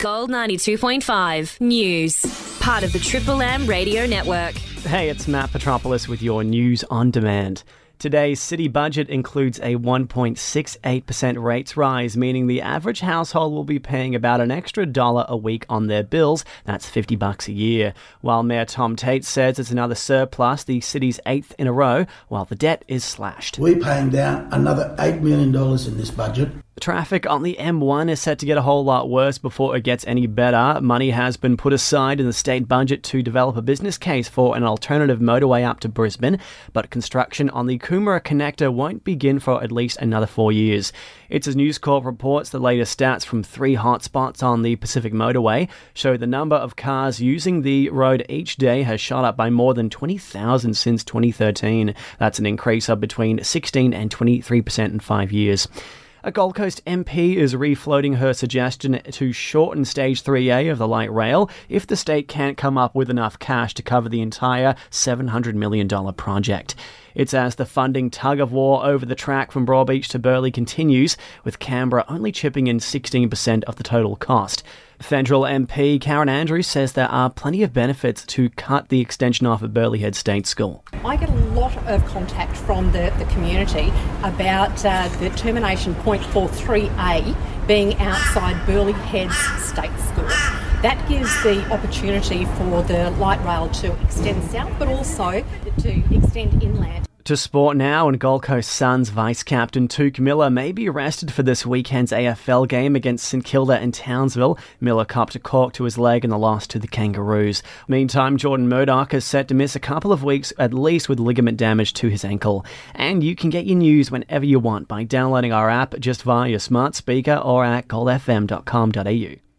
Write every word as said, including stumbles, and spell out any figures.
Gold ninety-two point five News. Part of the Triple M Radio Network. Hey, it's Matt Petropoulos with your news on demand. Today's city budget includes a one point six eight percent rates rise, meaning the average household will be paying about an extra dollar a week on their bills. That's fifty bucks a year. While Mayor Tom Tate says it's another surplus, the city's eighth in a row, while the debt is slashed. We're paying down another eight million dollars in this budget. Traffic on the M one is set to get a whole lot worse before it gets any better. Money has been put aside in the state budget to develop a business case for an alternative motorway up to Brisbane, but construction on the Coomera connector won't begin for at least another four years. It's as News Corp reports, the latest stats from three hotspots on the Pacific Motorway show the number of cars using the road each day has shot up by more than twenty thousand since twenty thirteen. That's an increase of between sixteen and twenty-three percent in five years. A Gold Coast M P is refloating her suggestion to shorten Stage three A of the light rail if the state can't come up with enough cash to cover the entire seven hundred million dollars project. It's as the funding tug-of-war over the track from Broadbeach to Burleigh continues, with Canberra only chipping in sixteen percent of the total cost. Federal M P Karen Andrews says there are plenty of benefits to cut the extension off at Burleigh Head State School. I get a lot of contact from the, the community about uh, the termination point for three A being outside Burleigh Head's State School. That gives the opportunity for the light rail to extend south, but also to extend inland. To sport now, and Gold Coast Suns vice-captain Tuke Miller may be arrested for this weekend's A F L game against St Kilda and Townsville. Miller copped a cork to his leg in the loss to the Kangaroos. Meantime, Jordan Murdoch is set to miss a couple of weeks at least with ligament damage to his ankle. And you can get your news whenever you want by downloading our app just via your smart speaker or at gold f m dot com dot a u.